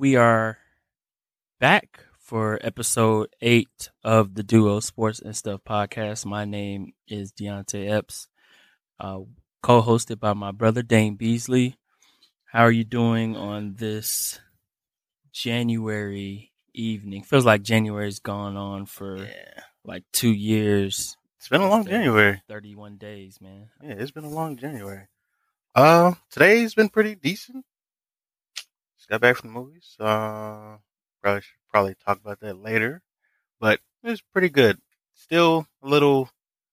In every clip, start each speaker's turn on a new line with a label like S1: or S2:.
S1: we are back for episode 8 of the Duo Sports and Stuff podcast. My name is Deontay Epps, uh, co-hosted by my brother Dane Beasley. How are you doing on this January evening? Feels like January's gone on for like 2 years.
S2: It's been a long January.
S1: 31 days, man.
S2: Yeah, it's been a long January. Today's been pretty decent. Just got back from the movies. Probably talk about that later, but it was pretty good. Still a little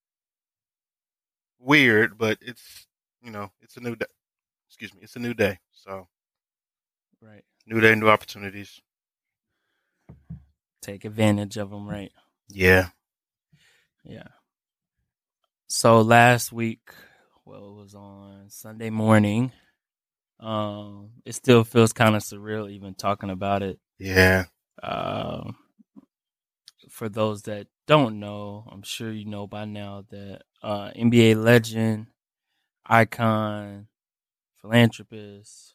S2: weird, but it's it's a new day. Excuse me, it's a new day. So,
S1: right,
S2: new day, new opportunities.
S1: Take advantage of them, right?
S2: Yeah.
S1: So last week, it was on Sunday morning. It still feels kind of surreal even talking about it.
S2: Yeah.
S1: For those that don't know, I'm sure you know by now that NBA legend, icon, philanthropist,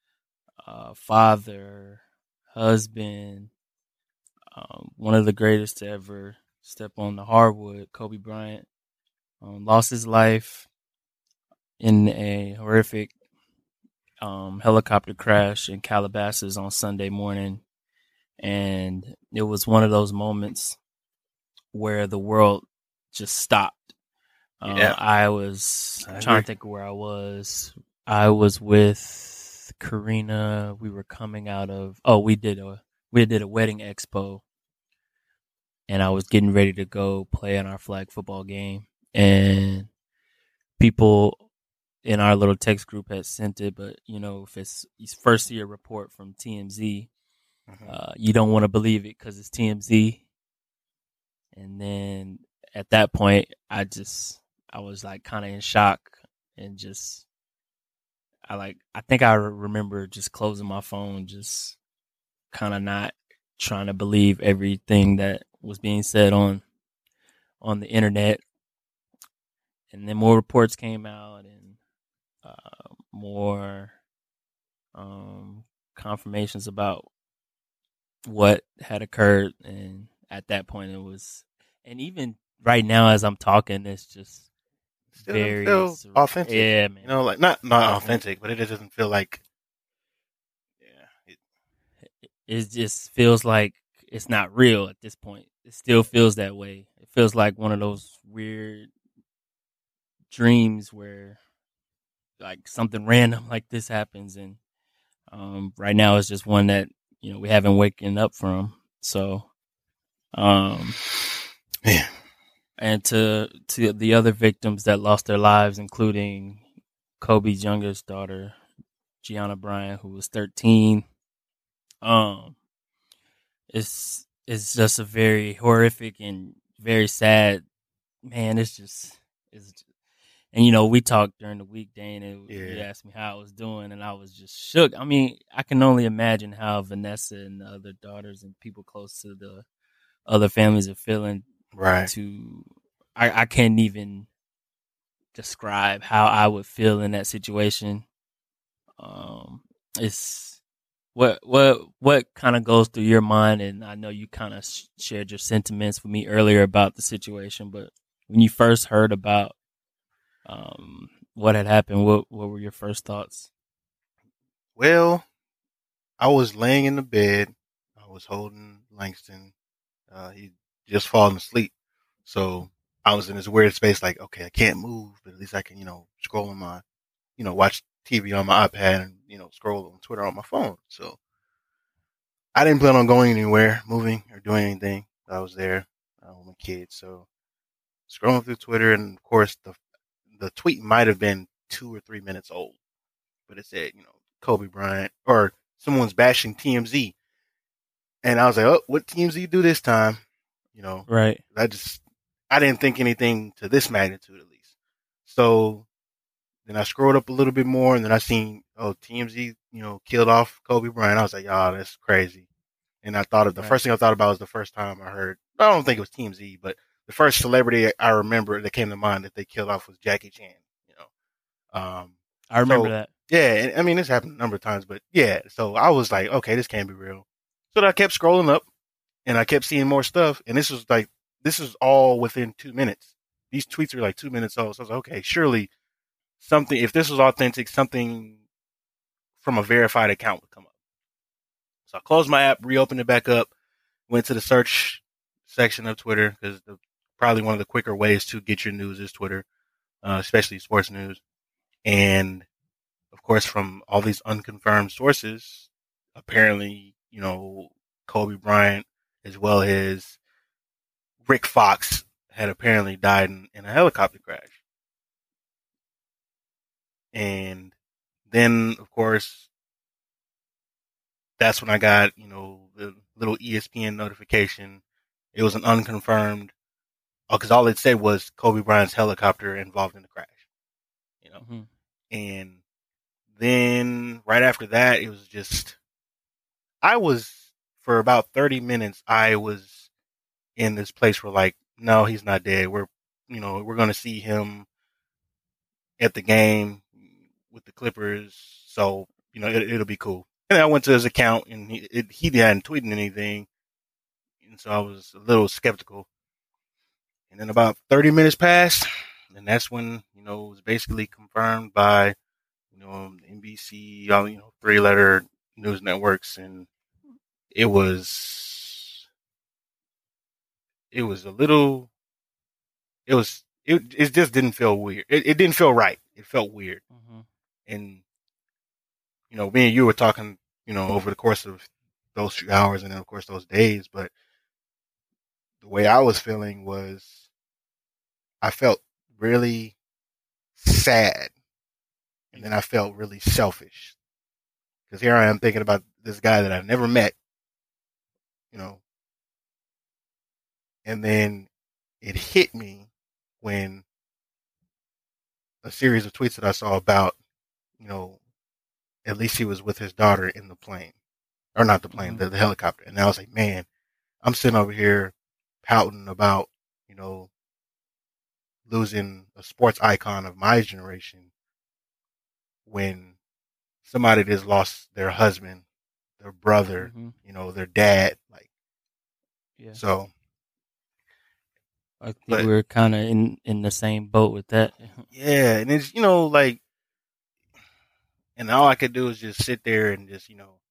S1: father, husband, one of the greatest to ever step on the hardwood, Kobe Bryant, lost his life in a horrific helicopter crash in Calabasas on Sunday morning. And it was one of those moments where the world just stopped. I was trying to think of where I was. I was with Karina. We were coming out of, we did a wedding expo, and I was getting ready to go play in our flag football game. And people in our little text group had sent it, but if it's first year report from TMZ, you don't want to believe it because it's TMZ. And then at that point, I was like kind of in shock and I think I remember just closing my phone, just kind of not trying to believe everything that was being said on the internet. And then more reports came out and more confirmations about what had occurred. And at that point it was, and even right now as I'm talking, it's just
S2: still
S1: very
S2: feel authentic.
S1: Yeah, man.
S2: Like not authentic, but it doesn't feel like.
S1: It just feels like it's not real at this point. It still feels that way. It feels like one of those weird dreams where like something random like this happens, and right now it's just one that we haven't waken up from. So,
S2: yeah.
S1: And to the other victims that lost their lives, including Kobe's youngest daughter, Gianna Bryant, who was 13. It's just a very horrific and very sad, man. And we talked during the week, Dane, and you asked me how I was doing, and I was just shook. I mean, I can only imagine how Vanessa and the other daughters and people close to the other families are feeling.
S2: Right.
S1: I can't even describe how I would feel in that situation. It's what kind of goes through your mind, and I know you kind of shared your sentiments with me earlier about the situation, but when you first heard about what had happened, what were your first thoughts?
S2: Well, I was laying in the bed. I was holding Langston. He just fallen asleep. So I was in this weird space like, okay, I can't move, but at least I can, scroll on my, watch TV on my iPad and, scroll on Twitter on my phone. So I didn't plan on going anywhere, moving or doing anything. I was there with my kids. So scrolling through Twitter, and of course the tweet might have been 2 or 3 minutes old, but it said, Kobe Bryant, or someone's bashing TMZ. And I was like, oh, what TMZ do this time?
S1: Right.
S2: I didn't think anything to this magnitude, at least. So then I scrolled up a little bit more, and then I seen, TMZ, killed off Kobe Bryant. I was like, oh, that's crazy. And I thought of the first thing I thought about was the first time I heard, I don't think it was TMZ, but the first celebrity I remember that came to mind that they killed off was Jackie Chan.
S1: I remember that.
S2: Yeah, I mean, this happened a number of times, but yeah. So I was like, okay, this can't be real. So I kept scrolling up, and I kept seeing more stuff, and this is all within 2 minutes. These tweets are like 2 minutes old. So I was like, okay, surely something. If this was authentic, something from a verified account would come up. So I closed my app, reopened it back up, went to the search section of Twitter because probably one of the quicker ways to get your news is Twitter, especially sports news. And of course, from all these unconfirmed sources, apparently, Kobe Bryant as well as Rick Fox had apparently died in a helicopter crash. And then, of course, that's when I got, the little ESPN notification. It was an unconfirmed, because all it said was Kobe Bryant's helicopter involved in the crash, you know.
S1: Mm-hmm.
S2: And then right after that, it was just, for about 30 minutes, I was in this place where like, no, he's not dead. We're going to see him at the game with the Clippers. So, it'll be cool. And I went to his account and he hadn't tweeted anything. And so I was a little skeptical. And then about 30 minutes passed. And that's when, it was basically confirmed by, NBC, all, 3-letter news networks. And it was, it was a little, it just didn't feel weird. It didn't feel right. It felt weird.
S1: Mm-hmm.
S2: And, me and you were talking, over the course of those few hours and then of course those days, but the way I was feeling was I felt really sad. And then I felt really selfish because here I am thinking about this guy that I've never met, you know, and then it hit me when a series of tweets that I saw about, you know, at least he was with his daughter in the plane, or not the plane,
S1: Mm-hmm.
S2: the helicopter. And I was like, man, I'm sitting over here pouting about, you know, losing a sports icon of my generation when somebody that's lost their husband, their brother,
S1: Mm-hmm.
S2: their dad, like,
S1: Yeah.
S2: so,
S1: I think
S2: but
S1: we're kind of in the same boat with that.
S2: yeah, and it's, like, and all I could do is just sit there and just,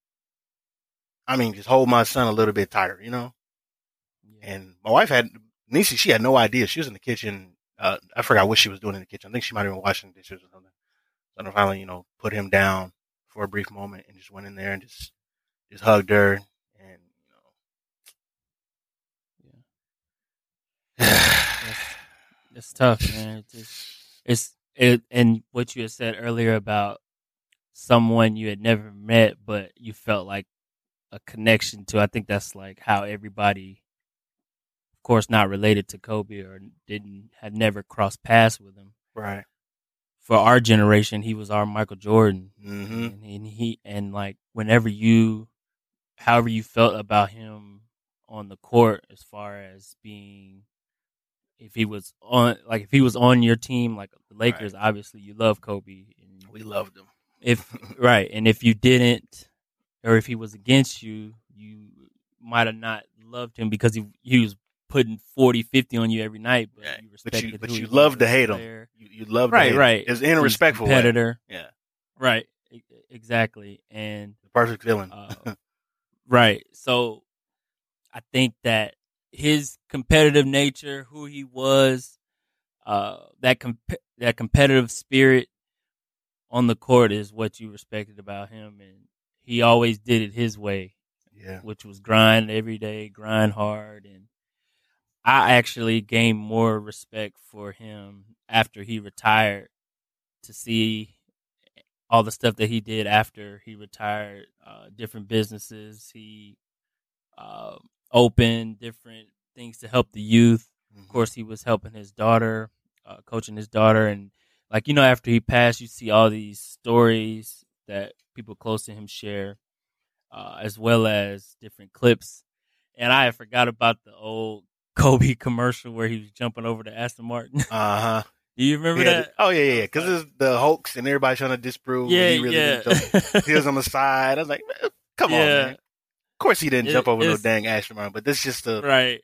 S2: just hold my son a little bit tighter,
S1: Yeah.
S2: And my wife Nisi, she had no idea. She was in the kitchen. I forgot what she was doing in the kitchen. I think she might have been washing dishes or something. So I finally, put him down for a brief moment and just went in there and just hugged her. And,
S1: It's tough, man. And what you had said earlier about someone you had never met, but you felt like a connection to. I think that's like how everybody, of course, not related to Kobe or didn't had never crossed paths with him.
S2: right.
S1: For our generation, he was our Michael Jordan,
S2: Mm-hmm.
S1: and like whenever however you felt about him on the court, as far as being if he was on your team, like the
S2: Right.
S1: Lakers, obviously you love Kobe. And
S2: We loved him.
S1: if right, and if you didn't, or if he was against you, you might have not loved him because he was putting 40, 50 on you every night, but
S2: Yeah.
S1: you
S2: But
S1: respected
S2: but
S1: who he
S2: you
S1: was
S2: love to
S1: as a
S2: hate him.
S1: player.
S2: You love to
S1: Right,
S2: hate him.
S1: right.
S2: It's in a
S1: He's
S2: respectful way.
S1: competitor.
S2: Yeah.
S1: Right, exactly, and
S2: The perfect villain.
S1: right. So I think that his competitive nature, who he was, that competitive spirit on the court is what you respected about him, and he always did it his way,
S2: Yeah.
S1: which was grind every day, grind hard, and I actually gained more respect for him after he retired to see all the stuff that he did after he retired, different businesses he uh, opened, different things to help the youth. Of
S2: Mm-hmm.
S1: course, he was helping his daughter, coaching his daughter, and like after he passed, you see all these stories that people close to him share, as well as different clips. And I forgot about the old Kobe commercial where he was jumping over to Aston Martin.
S2: Uh huh.
S1: Do you remember
S2: Yeah.
S1: that?
S2: Oh yeah,
S1: That
S2: yeah.
S1: was
S2: Because
S1: funny.
S2: it's the hoax and everybody trying to disprove that
S1: Yeah,
S2: he really
S1: yeah,
S2: didn't jump. He was on the side. I was like, man, come on, man.
S1: yeah.
S2: Of course he didn't jump over no
S1: It's
S2: dang astronaut, but this is just
S1: right.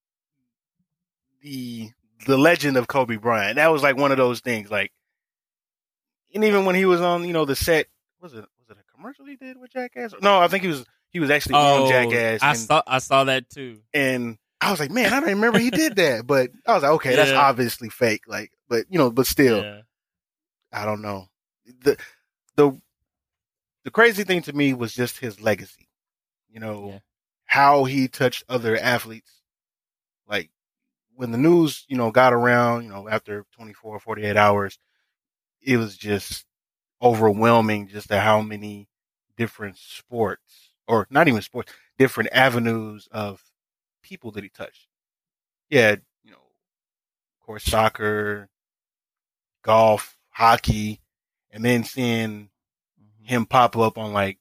S2: the the legend of Kobe Bryant. That was like one of those things. Like, and even when he was on, the set, was it a commercial he did with Jackass? No, I think he was actually on
S1: Oh,
S2: Jackass,
S1: I saw that too.
S2: and I was like, man, I don't remember he did that, but I was like, okay, that's
S1: Yeah,
S2: obviously fake. Like, but still,
S1: yeah,
S2: I don't know. the the The crazy thing to me was just his legacy. You
S1: yeah.
S2: know how he touched other athletes. Like when the news, got around, after 24, 48 hours, it was just overwhelming just to how many different sports, or not even sports, different avenues of people that he touched. Yeah, of course, soccer, golf, hockey, and then seeing
S1: Hmm.
S2: him pop up on like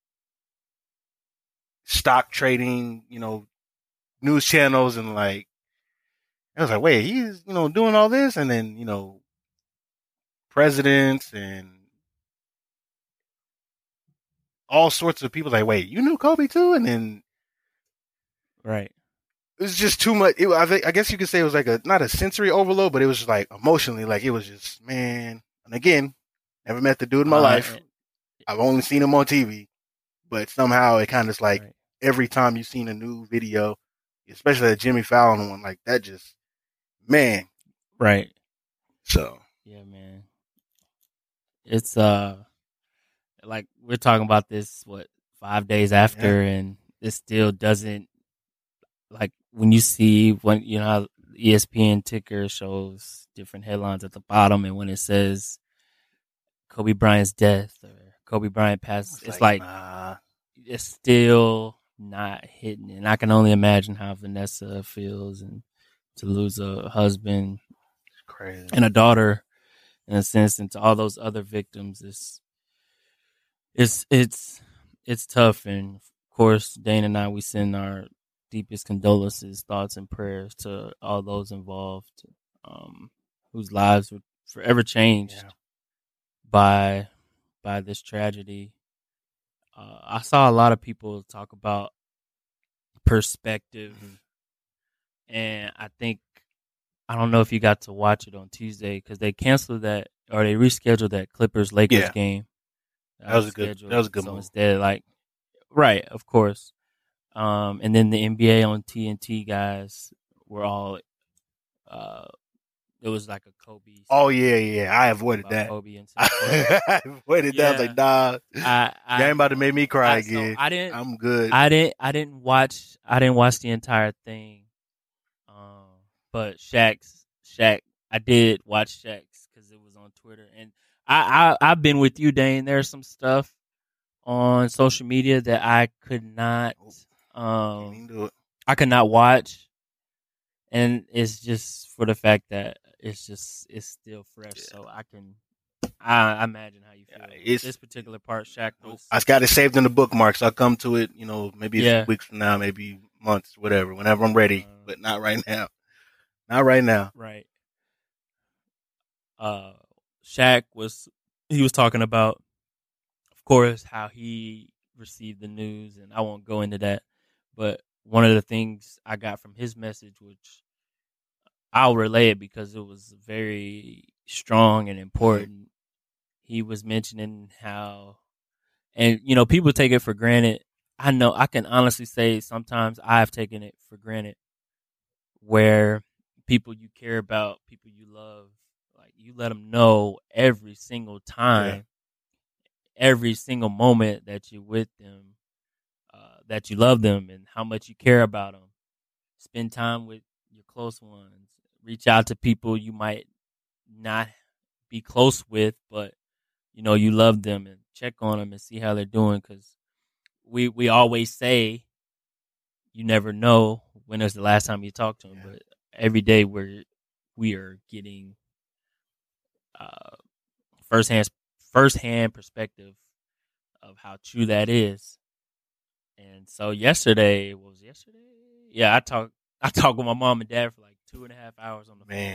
S2: stock trading, news channels, and like I was like, wait, he's doing all this, and then presidents and all sorts of people like, wait, you knew Kobe too, and then
S1: Right.
S2: it was just too much. I guess you could say it was like a not a sensory overload, but it was just like emotionally, like it was just man. And again, never met the dude in my life.
S1: Uh,
S2: I've only seen him on TV, but somehow it kind of like
S1: right.
S2: every time you've seen a new video, especially the Jimmy Fallon one, like that just man.
S1: Right.
S2: So
S1: Yeah, man. It's like we're talking about this 5 days
S2: yeah,
S1: after, and it still doesn't, like, when you see when how ESPN ticker shows different headlines at the bottom, and when it says Kobe Bryant's death or Kobe Bryant
S2: I
S1: passed,
S2: was
S1: it's
S2: like,
S1: like
S2: nah,
S1: it's still not hitting. And I can only imagine how Vanessa feels, and to lose a husband
S2: it's crazy.
S1: and a daughter in a sense, and to all those other victims, it's it's it's tough. And of course, Dane and I, we send our deepest condolences, thoughts, and prayers to all those involved, um, whose lives were forever
S2: Yeah.
S1: changed by this tragedy. I saw a lot of people talk about perspective,
S2: Mm-hmm.
S1: and I don't know if you got to watch it on Tuesday because they canceled that, or they rescheduled that Clippers Lakers
S2: Yeah,
S1: game that
S2: that
S1: was
S2: was a good. That
S1: scheduled.
S2: was a good
S1: So
S2: move.
S1: instead, like, right, of course. And then the NBA on TNT guys were all, uh, it was like a Kobe
S2: Oh
S1: segment
S2: yeah, yeah. I avoided
S1: about
S2: that.
S1: Kobe and stuff. But
S2: I avoided that. I was like,
S1: yeah,
S2: nah, you
S1: I
S2: ain't about to make me
S1: know.
S2: cry
S1: So
S2: again. I'm good.
S1: I didn't watch the entire thing. Um, but Shaq, I did watch Shaq's because it was on Twitter, and I've been with you, Dane. There's some stuff on social media that I could not,
S2: Nope, can't
S1: um,
S2: even do it.
S1: I could not watch, and it's just for the fact that it's still fresh,
S2: Yeah,
S1: so I imagine how you
S2: yeah,
S1: feel.
S2: it's
S1: This particular part, Shaq
S2: nope.
S1: was,
S2: I got it saved in the bookmarks. I'll come to it. Maybe a few
S1: yeah,
S2: weeks from now, maybe months, whatever. Whenever I'm ready,
S1: uh,
S2: but not right now. Not right now.
S1: right. Uh, Shaq was he was talking about, of course, how he received the news, and I won't go into that. But one of the things I got from his message, which I'll relay it because it was very strong and
S2: Mm-hmm.
S1: important. He was mentioning how, and people take it for granted. I know I can honestly say sometimes I've taken it for granted, where people you care about, people you love, like you let them know every single
S2: Yeah,
S1: time, every single moment that you're with them, that you love them and how much you care about them. Spend time with your close ones. Reach out to people you might not be close with, but you love them, and check on them and see how they're doing. Because we always say you never know when is the last time you talked to them,
S2: yeah,
S1: but every day we are getting, uh, firsthand firsthand perspective of how true that is. And so yesterday, what was yesterday? Yeah, I talked with my mom and dad for like 2.5 hours on the phone,
S2: man.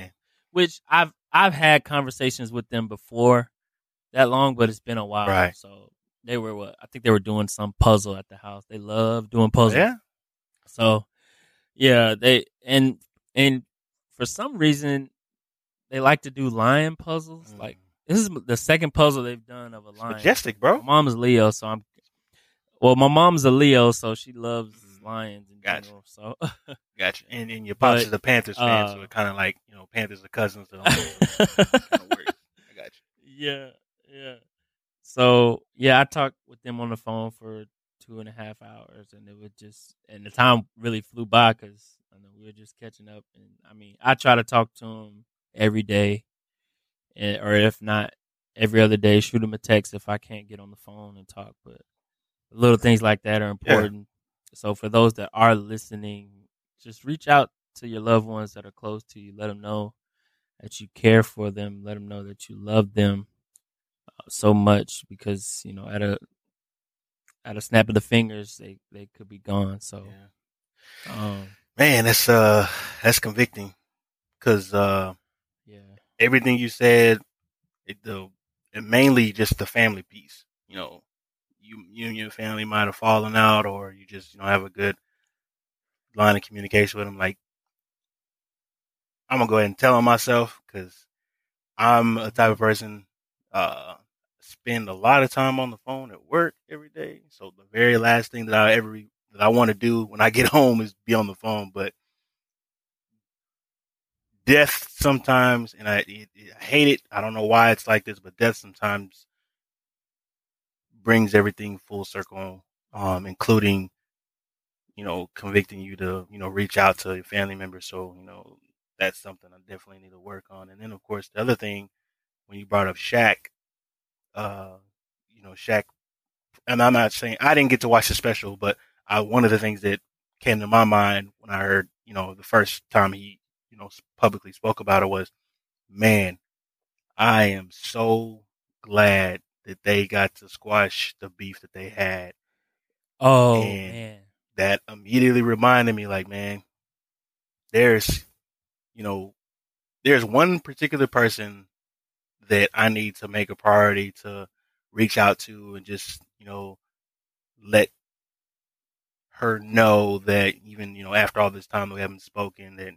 S1: which I've had conversations with them before that long, but it's been a while.
S2: Right.
S1: So they were what I think they were doing some puzzle at the house. They love doing
S2: Oh,
S1: puzzles.
S2: yeah.
S1: So yeah, and for some reason they like to do lion puzzles. Like this is the second puzzle they've done of a
S2: It's
S1: lion.
S2: majestic, bro.
S1: My mom's Leo, so my mom's a Leo, so she loves lions in general. So
S2: Gotcha. And your pops is a Panthers fan, so it kind of like, Panthers are cousins. So it kind of works. I got you.
S1: Yeah, yeah. So yeah, I talked with them on the phone for 2.5 hours, and and the time really flew by because we were just catching up. And I mean, I try to talk to them every day, or if not every other day, shoot them a text if I can't get on the phone and talk. But little things like that are important. Yeah. So for those that are listening, just reach out to your loved ones that are close to you. Let them know that you care for them. Let them know that you love them so much because at a snap of the fingers they could be gone. So,
S2: man, that's convicting because everything you said, and mainly just the family piece. You and your family might have fallen out, or you just have a good line of communication with them. Like, I'm gonna go ahead and tell them myself because I'm a type of person spend a lot of time on the phone at work every day. So the very last thing that I want to do when I get home is be on the phone. But death sometimes, and I hate it. I don't know why it's like this, but death sometimes brings everything full circle, including convicting you to reach out to your family members. So that's something I definitely need to work on. And then of course the other thing, when you brought up Shaq, Shaq, and I'm not saying I didn't get to watch the special, but one of the things that came to my mind when I heard, the first time he, publicly spoke about it was, man, I am so glad that they got to squash the beef that they had.
S1: Oh,
S2: and
S1: man.
S2: That immediately reminded me, like, man, there's one particular person that I need to make a priority to reach out to and just, let her know that even, after all this time that we haven't spoken, that,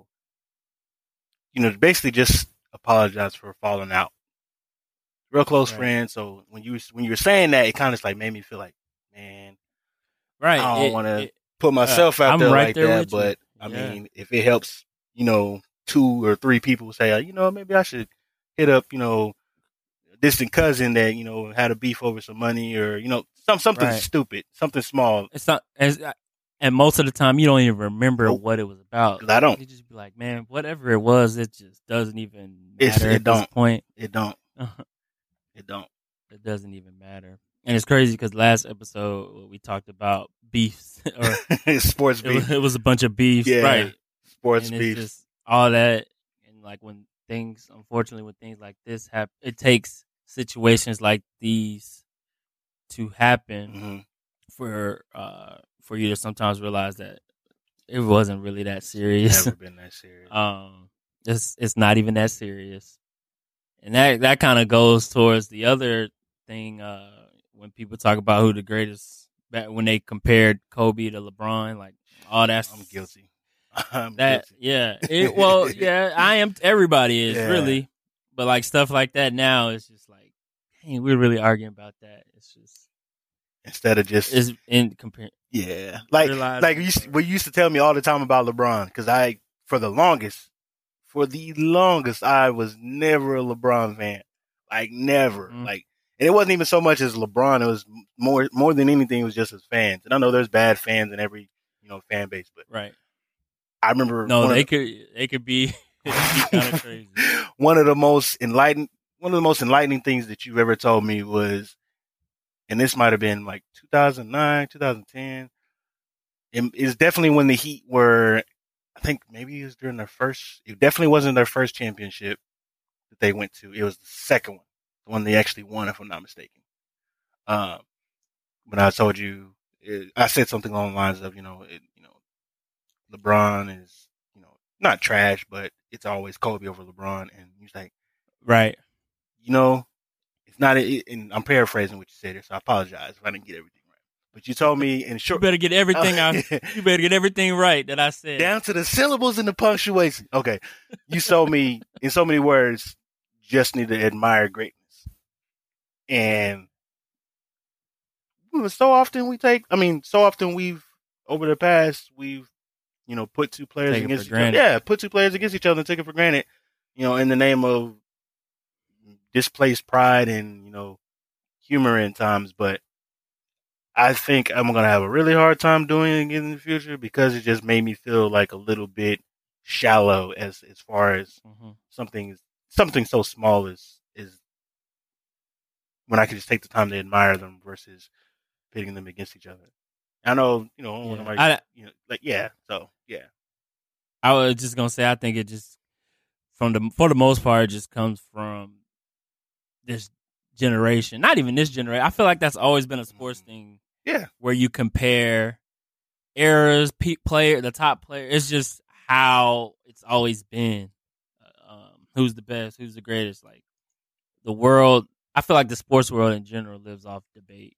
S2: basically just apologize for falling out. Real close friends. So when you were saying that, it kind of like made me feel like, man,
S1: right.
S2: I don't want to put myself out there like that. But I mean, if it helps, 2 or 3 people say, maybe I should hit up, distant cousin that had a beef over some money, or something stupid, something small.
S1: It's not and most of the time you don't even remember what it was about.
S2: I don't.
S1: You just be like, man, whatever it was, it just doesn't even matter at this point.
S2: It don't. It don't.
S1: It doesn't even matter. And it's crazy because last episode we talked about beefs or
S2: sports beef.
S1: It was a bunch of beefs, right?
S2: Sports
S1: and
S2: beef.
S1: It's just all that, and like unfortunately, when things like this happen, it takes situations like these to happen for you to sometimes realize that it wasn't really that serious.
S2: Never been that serious.
S1: It's not even that serious, and that kind of goes towards the other thing. When people talk about who the greatest, when they compared Kobe to LeBron, like all that.
S2: I'm guilty.
S1: Guilty. Yeah. Yeah, I am. Everybody is really, but like stuff like that now, it's just like, dang, we're really arguing about that. It's just
S2: instead of just
S1: is in compare.
S2: Yeah, like you used to tell me all the time about LeBron, because for the longest I was never a LeBron fan, like never, like, and it wasn't even so much as LeBron. It was more than anything, it was just his fans. And I know there's bad fans in every fan base, but
S1: right.
S2: I remember
S1: they could be kind of crazy.
S2: One of the most enlightening things that you've ever told me was, and this might have been like 2009, 2010. It's definitely when the Heat were, I think maybe it was during it definitely wasn't their first championship that they went to. It was the second one, the one they actually won, if I'm not mistaken. When I told you, I said something along the lines of, LeBron is, not trash, but it's always Kobe over LeBron. And he's like,
S1: Right.
S2: you know, it's not. And I'm paraphrasing what you said here, so I apologize if I didn't get everything right. But you told me in
S1: You
S2: short,
S1: better get everything out. You better get everything right that I said.
S2: down to the syllables and the punctuation. Okay, you told me in so many words, just need to admire greatness. And so often so often we've over the past we've put two players
S1: Take it
S2: against
S1: for
S2: each other.
S1: granted.
S2: Yeah, put two players against each other and take it for granted. In the name of displaced pride and humor in times, but I think I'm gonna have a really hard time doing it again in the future because it just made me feel like a little bit shallow as far as
S1: Mm-hmm.
S2: something so small is when I could just take the time to admire them versus pitting them against each other. I know, one of my, so yeah.
S1: I was just gonna say I think it just for the most part it just comes from this generation. Not even this generation. I feel like that's always been a sports thing.
S2: Yeah,
S1: where you compare eras, the top player. It's just how it's always been. Who's the best? Who's the greatest? Like the world. I feel like the sports world in general lives off debate.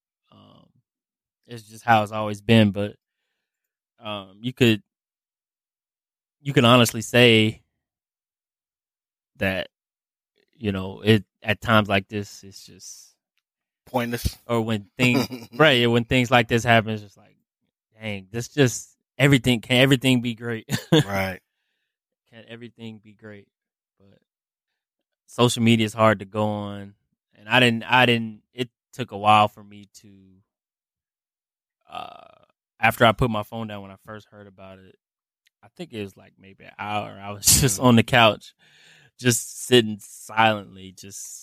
S1: It's just how it's always been. But you could honestly say that it at times like this it's just
S2: pointless.
S1: Or when things right when things like this happen, it's just like, dang, this just everything. Can everything be great?
S2: Right.
S1: Can everything be great? But social media is hard to go on, and I didn't. It took a while for me to. After I put my phone down when I first heard about it, I think it was like maybe an hour. I was just on the couch, just sitting silently,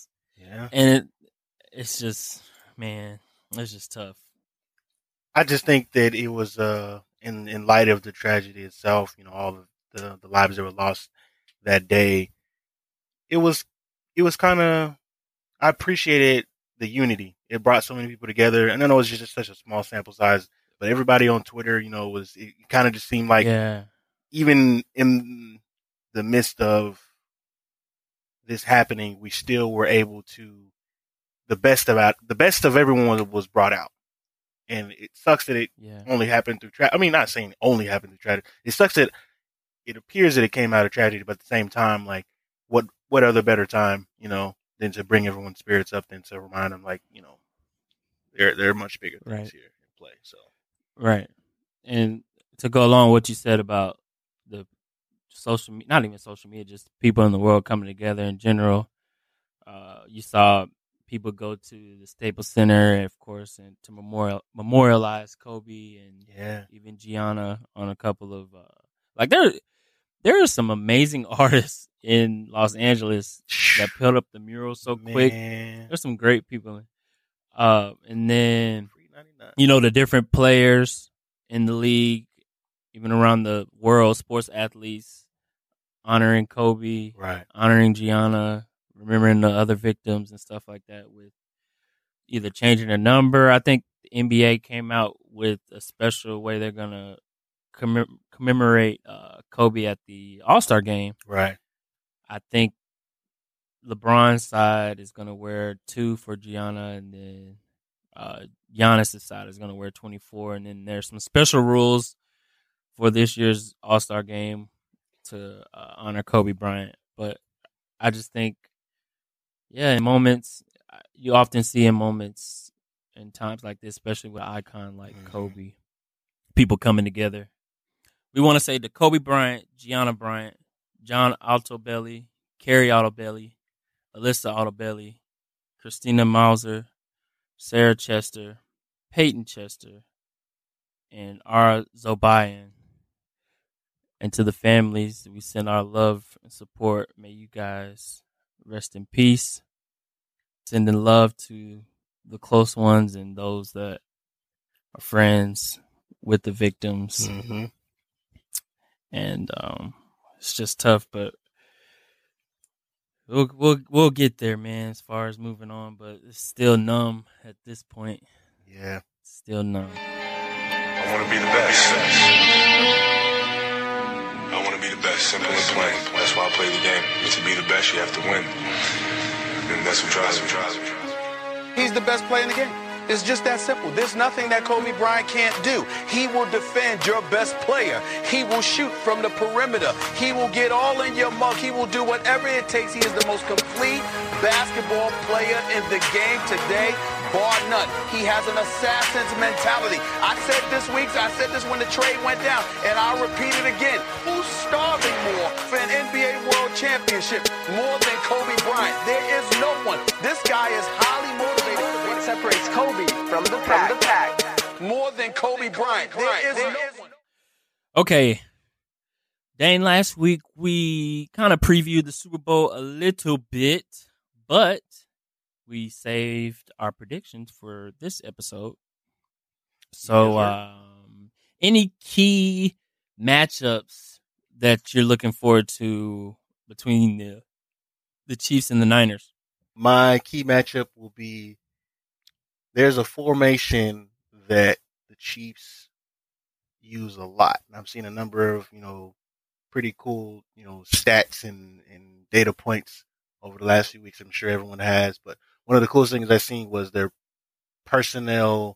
S1: and it's just, man, it's just tough.
S2: I just think that it was in light of the tragedy itself, all of the lives that were lost that day. It was kind of, I appreciated the unity. It brought so many people together, and I know it's just such a small sample size, but everybody on Twitter, it kind of just seemed like even in the midst of this happening, we still were able to the best of everyone was brought out. And it sucks that it only happened through tragedy. I mean, not saying it only happened through tragedy. It sucks that it appears that it came out of tragedy, but at the same time, like, what other better time, than to bring everyone's spirits up than to remind them, like, there are much bigger things here in play. So,
S1: right. And to go along with what you said about the social media, not even social media, just people in the world coming together in general. You saw people go to the Staples Center, of course, and to memorialize Kobe and even Gianna on a couple of like there are some amazing artists in Los Angeles that put up the mural so quick. There's some great people, and then the different players in the league, even around the world, sports athletes honoring Kobe, honoring Gianna, remembering the other victims and stuff like that, with either changing a number. I think the NBA came out with a special way they're going to commemorate Kobe at the All-Star game.
S2: Right.
S1: I think LeBron's side is going to wear 2 for Gianna, and then Giannis' side is going to wear 24. And then there's some special rules for this year's All-Star game to honor Kobe Bryant. But I just think, in moments, you often see in moments in times like this, especially with an icon like Kobe, people coming together. We want to say to Kobe Bryant, Gianna Bryant, John Altobelli, Carrie Altobelli, Alyssa Altobelli, Christina Mauser, Sarah Chester, Peyton Chester, and Ara Zobayan. And to the families, we send our love and support. May you guys rest in peace. Sending love to the close ones and those that are friends with the victims.
S2: Mm-hmm.
S1: And it's just tough, but we'll get there, man, as far as moving on. But it's still numb at this point.
S2: Yeah.
S1: Still numb.
S3: I want to be the best. I want to be the best, simple and plain. That's why I play the game. And to be the best, you have to win. And that's what drives me.
S4: He's the best player in the game. It's just that simple. There's nothing that Kobe Bryant can't do. He will defend your best player. He will shoot from the perimeter. He will get all in your mug. He will do whatever it takes. He is the most complete basketball player in the game today, bar none. He has an assassin's mentality. I said this when the trade went down, and I'll repeat it again. Who's starving more for an NBA World Championship more than Kobe Bryant? There is no one. This guy is highly motivated.
S5: What separates Kobe from the pack?
S4: More than Kobe Bryant. There is no one.
S1: Okay. Dane, last week we kind of previewed the Super Bowl a little bit, but we saved our predictions for this episode. So, any key matchups that you're looking forward to between the Chiefs and the Niners?
S2: My key matchup will be, there's a formation that the Chiefs use a lot. I've seen a number of, pretty cool, stats and data points over the last few weeks. I'm sure everyone has, but one of the coolest things I've seen was their personnel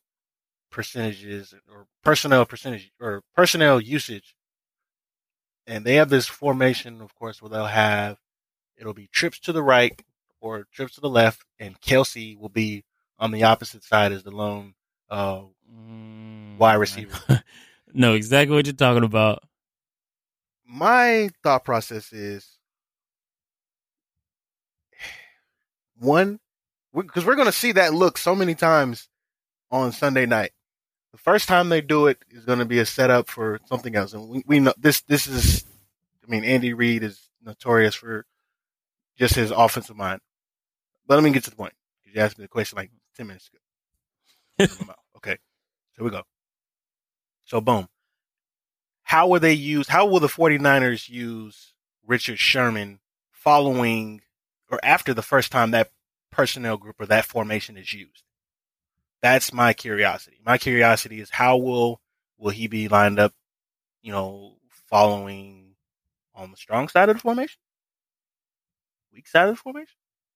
S2: usage. And they have this formation, of course, where it'll be trips to the right or trips to the left, and Kelsey will be on the opposite side as the lone wide receiver.
S1: No, exactly what you're talking about.
S2: My thought process is, one, because we're going to see that look so many times on Sunday night. The first time they do it is going to be a setup for something else. And we know this is, Andy Reid is notorious for just his offensive mind. But let me get to the point, because you asked me the question like 10 minutes ago. Okay, here we go. So, boom. How will the 49ers use Richard Sherman following or after the first time that personnel group or that formation is used? That's my curiosity. My curiosity is, how will he be lined up, following on the strong side of the formation? Weak side of the formation?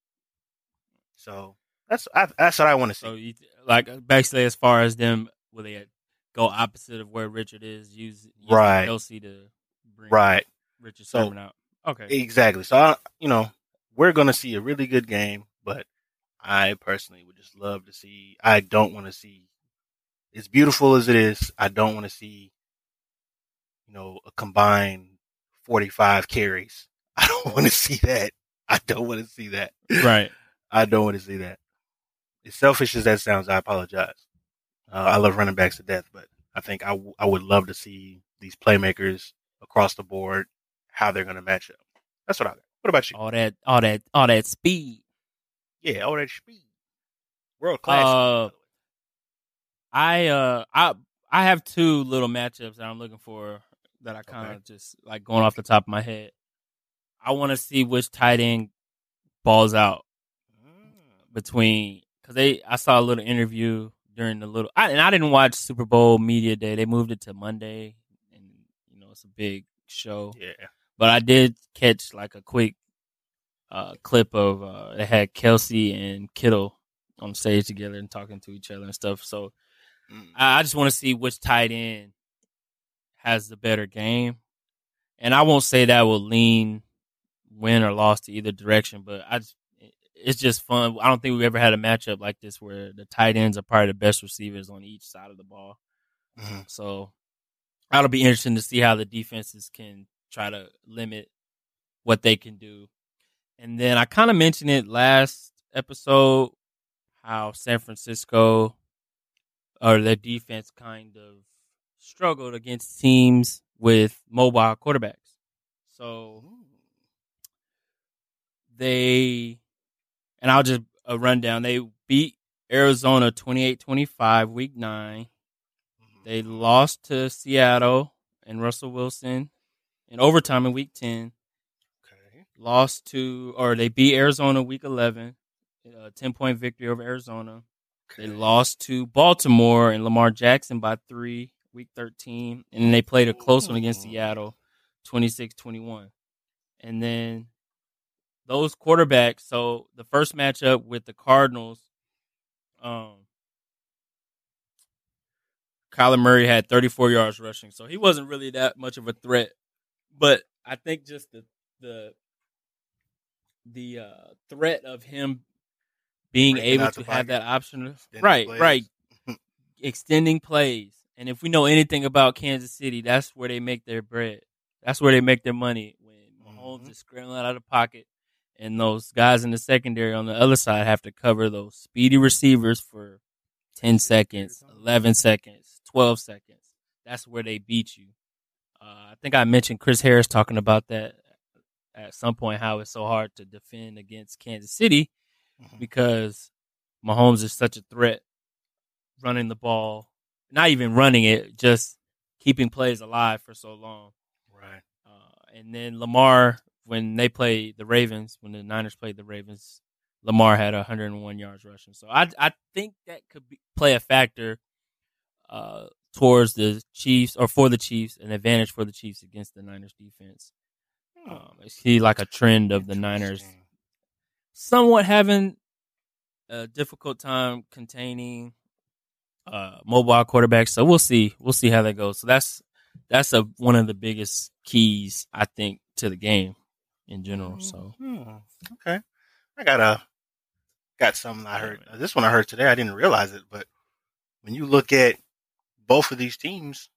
S2: So that's what I want to see.
S1: So, basically, as far as them, will they go opposite of where Richard is, use
S2: right.
S1: Kelsey to bring Richard Sherman out? Okay.
S2: Exactly. So, we're going to see a really good game, but I personally would just love to see. I don't want to see, as beautiful as it is, I don't want to see, a combined 45 carries. I don't want to see that. I don't want to see that.
S1: Right.
S2: I don't want to see that. As selfish as that sounds, I apologize. I love running backs to death, but I think I would love to see these playmakers across the board, how they're going to match up. That's what I got. What about you?
S1: All that speed.
S2: Yeah, all that speed. World class.
S1: I have two little matchups that I'm looking for that I kind of just like going off the top of my head. I want to see which tight end balls out between, because I saw a little interview during I didn't watch Super Bowl Media Day. They moved it to Monday, and it's a big show.
S2: Yeah.
S1: But I did catch like a quick clip of they had Kelsey and Kittle on stage together and talking to each other and stuff. So I just want to see which tight end has the better game. And I won't say that will lean win or loss to either direction, but it's just fun. I don't think we've ever had a matchup like this where the tight ends are probably the best receivers on each side of the ball. Mm-hmm. So that'll be interesting to see how the defenses can try to limit what they can do. And then I kind of mentioned it last episode, how San Francisco or their defense kind of struggled against teams with mobile quarterbacks. So and I'll just run down. They beat Arizona 28-25 week 9. They lost to Seattle and Russell Wilson in overtime in week 10. They beat Arizona week 11, 10-point victory over Arizona. Okay. They lost to Baltimore and Lamar Jackson by 3 week 13, and then they played a close one against Seattle, 26-21. And then those quarterbacks, so the first matchup with the Cardinals, Kyler Murray had 34 yards rushing, so he wasn't really that much of a threat. But I think just the threat of him being
S2: Breaking
S1: able
S2: out
S1: to
S2: the
S1: have
S2: pocket,
S1: that option,
S2: extending
S1: right,
S2: plays.
S1: extending plays. And if we know anything about Kansas City, that's where they make their bread. That's where they make their money, when Mahomes is scrambling out of the pocket, and those guys in the secondary on the other side have to cover those speedy receivers for 10 seconds, 11 seconds, 12 seconds. That's where they beat you. I think I mentioned Chris Harris talking about that at some point, how it's so hard to defend against Kansas City because Mahomes is such a threat running the ball, not even running it, just keeping plays alive for so long.
S2: Right.
S1: And then Lamar, when they played the Ravens, when the Niners played the Ravens, Lamar had 101 yards rushing. So I think that could play a factor towards the Chiefs, or for the Chiefs, an advantage for the Chiefs against the Niners defense. I see like a trend of the Niners somewhat having a difficult time containing mobile quarterbacks. So we'll see. We'll see how that goes. So that's one of the biggest keys, I think, to the game in general. So
S2: okay, I got something I heard. This one I heard today. I didn't realize it, but when you look at both of these teams,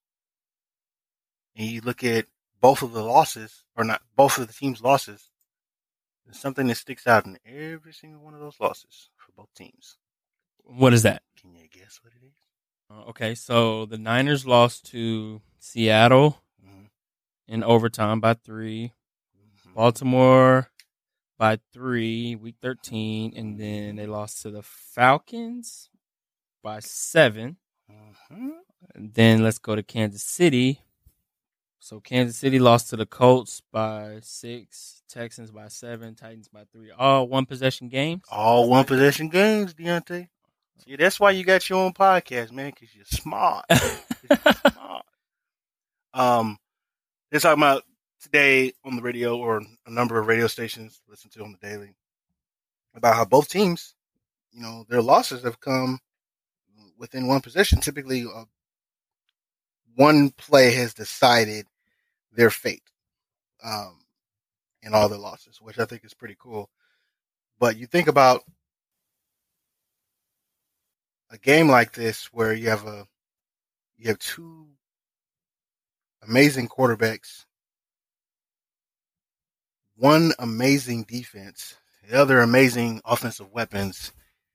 S2: and you look at both of the losses, or not both of the teams' losses, there's something that sticks out in every single one of those losses for both teams.
S1: What is that?
S2: Can you guess what it is?
S1: Okay, so the Niners lost to Seattle in overtime by 3. Baltimore by 3, week 13, and then they lost to the Falcons by 7. And then let's go to Kansas City. So Kansas City lost to the Colts by 6, Texans by 7, Titans by 3. All one-possession games?
S2: All one-possession games, Deontay. See, that's why you got your own podcast, man, because you're smart. They're talking about today on the radio, or a number of radio stations listen to on the daily, about how both teams, their losses have come within one possession. Typically, one play has decided their fate in all their losses, which I think is pretty cool. But you think about a game like this where you have two amazing quarterbacks, one amazing defense, the other amazing offensive weapons,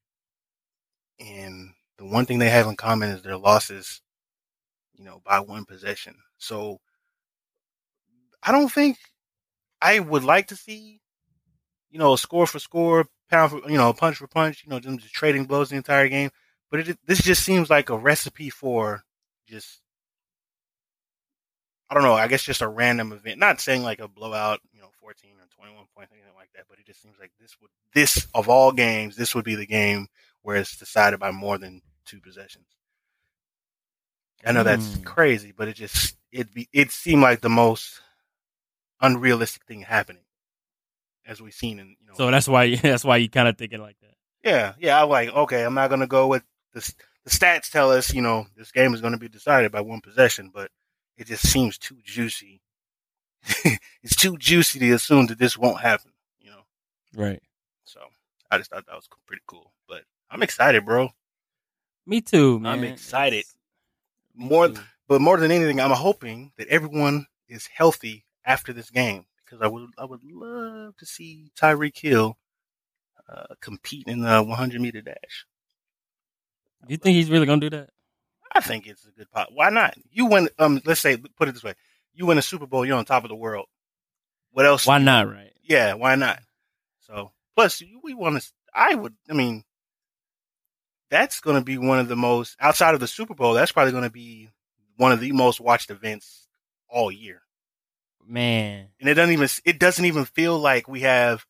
S2: and the one thing they have in common is their losses, by one possession. So I don't think I would like to see, a score for score, pound for, punch for punch, them just trading blows the entire game. But this just seems like a recipe for just, I don't know, I guess just a random event. Not saying like a blowout, 14 or 21 points, anything like that, but it just seems like this of all games, this would be the game where it's decided by more than 2 possessions. I know that's crazy, but it seemed like the most unrealistic thing happening, as we've seen in.
S1: So that's why you kind of thinking like that.
S2: Yeah. I'm like, okay, I'm not gonna go with the stats tell us, this game is going to be decided by one possession, but it just seems too juicy. It's too juicy to assume that this won't happen,
S1: Right.
S2: So I just thought that was pretty cool. But I'm excited, bro.
S1: Me too, man.
S2: I'm excited. But more than anything, I'm hoping that everyone is healthy after this game, because I would love to see Tyreek Hill compete in the 100-meter dash.
S1: Do you think he's really gonna do that?
S2: I think it's a good pot. Why not? You win. Let's say, put it this way: you win a Super Bowl, you're on top of the world. What else?
S1: Why not? Right?
S2: Yeah, why not? So, plus, we want to. I mean, that's going to be one of the most, outside of the Super Bowl. That's probably going to be one of the most watched events all year.
S1: Man,
S2: and it doesn't even feel like we have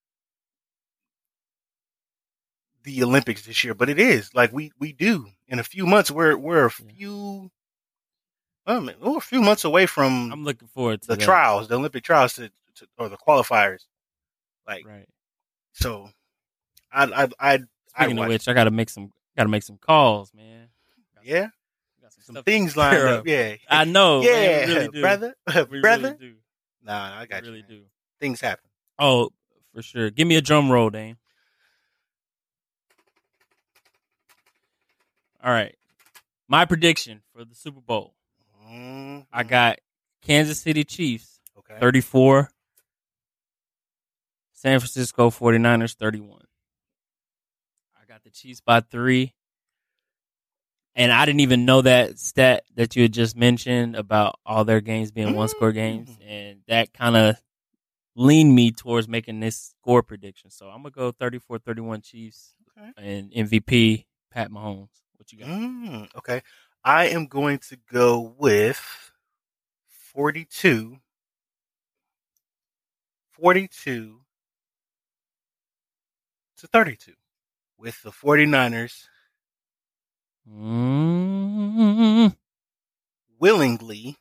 S2: the Olympics this year, but it is like we do. In a few months, we're a few We're a few months away from
S1: I'm looking forward to
S2: the
S1: that.
S2: trials, the Olympic trials, or the qualifiers. Like,
S1: Right.
S2: so, I'd
S1: Speaking of
S2: watch.
S1: which, I gotta make some calls, man.
S2: Yeah,
S1: Got
S2: some
S1: stuff
S2: things
S1: to
S2: lined
S1: care
S2: up.
S1: of.
S2: Yeah,
S1: I know.
S2: yeah,
S1: man, we really do.
S2: brother,
S1: We
S2: brother.
S1: really do.
S2: Nah, I got
S1: We
S2: you.
S1: really
S2: Man.
S1: do.
S2: Things happen.
S1: Oh, for sure. Give me a drum roll, Dane. All right. My prediction for the Super Bowl. I got Kansas City Chiefs, 34. San Francisco 49ers, 31. I got the Chiefs by 3. And I didn't even know that stat that you had just mentioned about all their games being one-score games. And that kind of leaned me towards making this score prediction. So I'm going to go 34-31 Chiefs and MVP Pat Mahomes. What you got?
S2: Okay. I am going to go with 42 to 32 with the 49ers willingly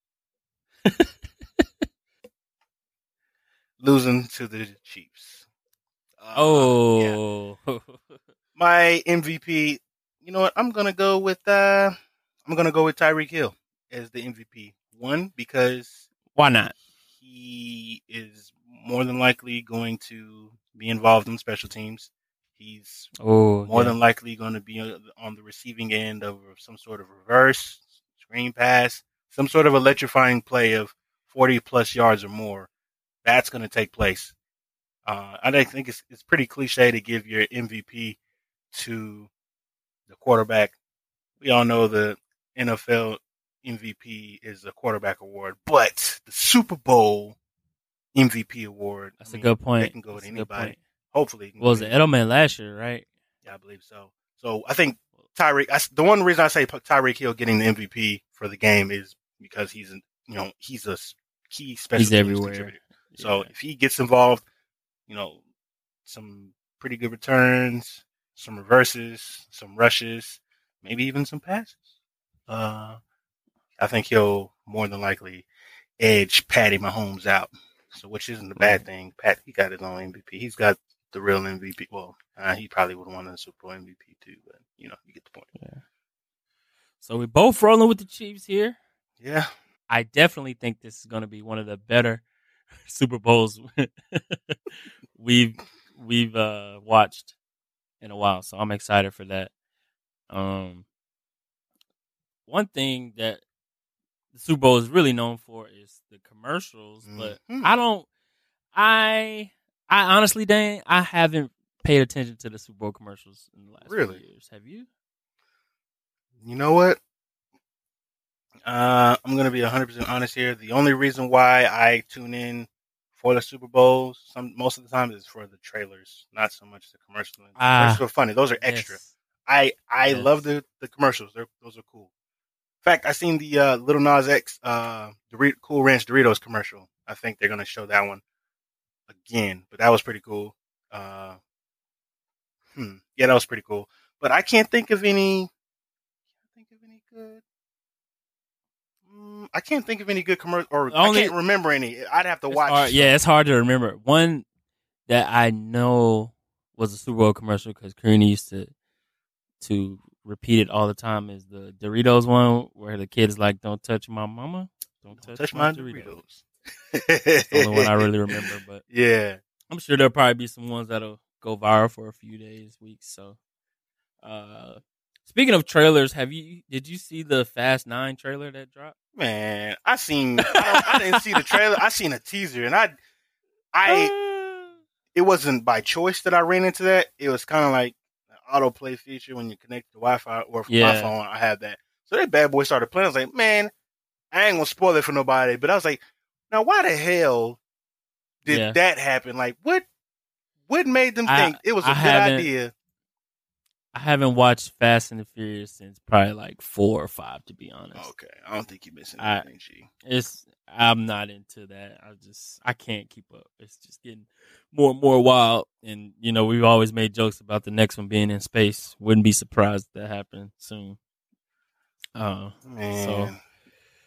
S2: losing to the Chiefs.
S1: Yeah.
S2: My MVP, you know what? I'm gonna go with Tyreek Hill as the MVP. One, because
S1: why not?
S2: He is more than likely going to be involved in special teams. He's more than likely going to be on the receiving end of some sort of reverse screen pass, some sort of electrifying play of 40 plus yards or more. That's going to take place. I think it's pretty cliche to give your MVP to the quarterback. We all know the NFL MVP is a quarterback award, but the Super Bowl MVP award.
S1: That's a good point.
S2: They can go with anybody. Hopefully.
S1: Well, was it Edelman last year, right?
S2: Yeah, I believe so. So I think Tyreek, the one reason I say Tyreek Hill getting the MVP for the game is because he's a key special teams contributor. So if he gets involved, some pretty good returns, some reverses, some rushes, maybe even some passes. I think he'll more than likely edge Patty Mahomes out. So, which isn't a bad thing. Pat, he got his own MVP. He's got the real MVP. Well, he probably would have won the Super Bowl MVP too, but you get the point.
S1: Yeah. So we're both rolling with the Chiefs here.
S2: Yeah.
S1: I definitely think this is going to be one of the better Super Bowls we've watched in a while. So I'm excited for that. One thing that the Super Bowl is really known for is the commercials, but I honestly, Dane, I haven't paid attention to the Super Bowl commercials in the last few years. Have you?
S2: You know what? I'm going to be 100% honest here. The only reason why I tune in for the Super Bowls most of the time is for the trailers, not so much the commercials. Commercials are funny. Those are extra. Yes. I love the commercials. Those are cool. In fact, I seen the Little Nas X Cool Ranch Doritos commercial. I think they're going to show that one again, but that was pretty cool. Yeah, that was pretty cool. But I can't think of any good. I can't think of any good commercial, or I can't remember any. I'd have to watch.
S1: It's hard to remember. One that I know was a Super Bowl commercial because Karina used to repeat it all the time is the Doritos one where the kid is like, "Don't touch my mama, don't touch my Doritos." It's the only one I really remember, but
S2: yeah,
S1: I'm sure there'll probably be some ones that'll go viral for a few days, weeks. So, speaking of trailers, did you see the Fast 9 trailer that dropped?
S2: Man, I didn't see the trailer. I seen a teaser, and it wasn't by choice that I ran into that. It was kind of like an autoplay feature when you connect to Wi-Fi, or from my phone, I had that. So that bad boy started playing. I was like, man, I ain't gonna spoil it for nobody. But I was like, now why the hell did that happen? Like, what made them think it was a good idea?
S1: I haven't watched Fast and the Furious since probably like 4 or 5, to be honest.
S2: Okay, I don't think you're missing anything, G.
S1: I'm not into that. I can't keep up. It's just getting more and more wild. And we've always made jokes about the next one being in space. Wouldn't be surprised if that happened soon.
S2: Man.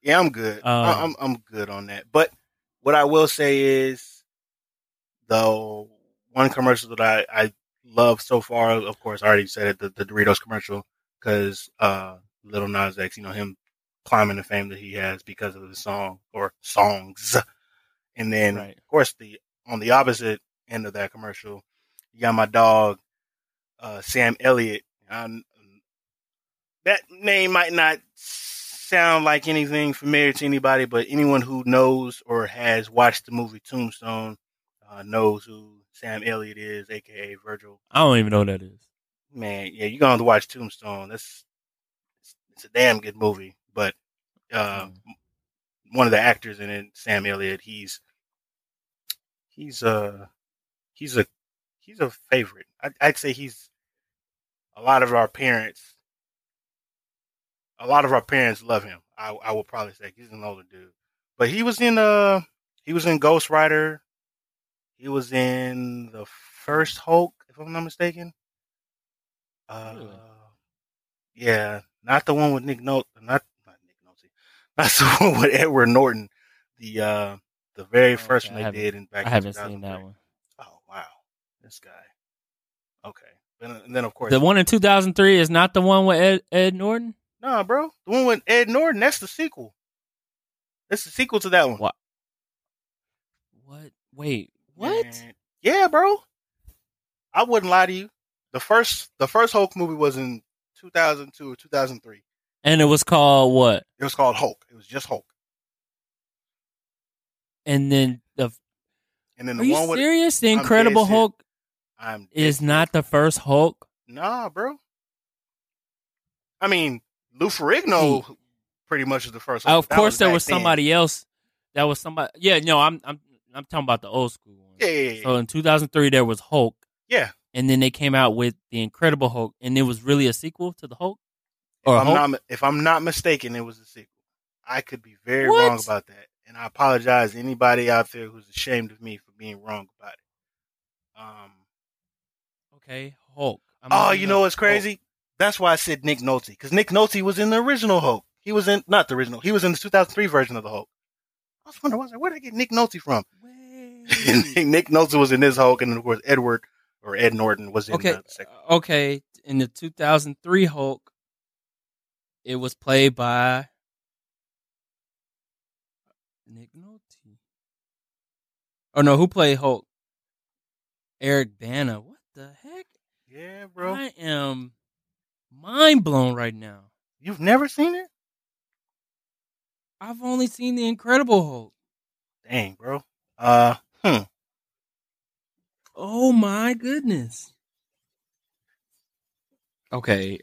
S2: Yeah, I'm good. I'm good on that. But what I will say is, the one commercial that I love so far, of course, I already said it, the Doritos commercial, because Lil Nas X, him climbing the fame that he has because of the song or songs. And then,
S1: Right.
S2: of course, on the opposite end of that commercial, you got my dog, Sam Elliott. That name might not sound like anything familiar to anybody, but anyone who knows or has watched the movie Tombstone knows who Sam Elliott is, aka Virgil.
S1: I don't even know what that is.
S2: Man, yeah, you're gonna have to watch Tombstone. It's a damn good movie. But one of the actors in it, Sam Elliott, he's a favorite. I'd say he's a lot of our parents love him. I will probably say he's an older dude, but he was in Ghost Rider. He was in the first Hulk, if I'm not mistaken.
S1: Really?
S2: Yeah, not the one with Nick Nolte, not Nick Nolte, not the one with Edward Norton. The very first one they did
S1: I haven't seen that one.
S2: Oh wow, this guy. Okay, and then of course
S1: The one in 2003 is not the one with Ed Norton.
S2: Nah, bro, the one with Ed Norton, that's the sequel. That's the sequel to that one.
S1: What? Wait, what?
S2: Man. Yeah, bro. I wouldn't lie to you. The first Hulk movie was in 2002 or 2003.
S1: And it was called what?
S2: It was called Hulk. It was just Hulk.
S1: And then
S2: the
S1: Are you serious? The Incredible Hulk is not the first Hulk?
S2: Nah, bro. I mean, Lou Ferrigno pretty much is the first Hulk.
S1: Of course, there was somebody else. That was somebody. Yeah, no, I'm talking about the old school one.
S2: Yeah.
S1: So in 2003, there was Hulk.
S2: Yeah.
S1: And then they came out with the Incredible Hulk, and it was really a sequel to the Hulk.
S2: If I'm not mistaken, it was a sequel. I could be very wrong about that, and I apologize to anybody out there who's ashamed of me for being wrong about it.
S1: Okay, Hulk.
S2: You know what's crazy? Hulk. That's why I said Nick Nolte, because Nick Nolte was in the original Hulk. He was in not the original. He was in the 2003 version of the Hulk. I was wondering, where did I get Nick Nolte from? Nick Nolte was in this Hulk, and of course Ed Norton was in the second.
S1: Okay, in the 2003 Hulk, it was played by Nick Nolte. Oh no, who played Hulk? Eric Bana. What the heck?
S2: Yeah, bro.
S1: I am mind blown right now.
S2: You've never seen it?
S1: I've only seen the Incredible Hulk.
S2: Dang, bro.
S1: Oh my goodness. Okay.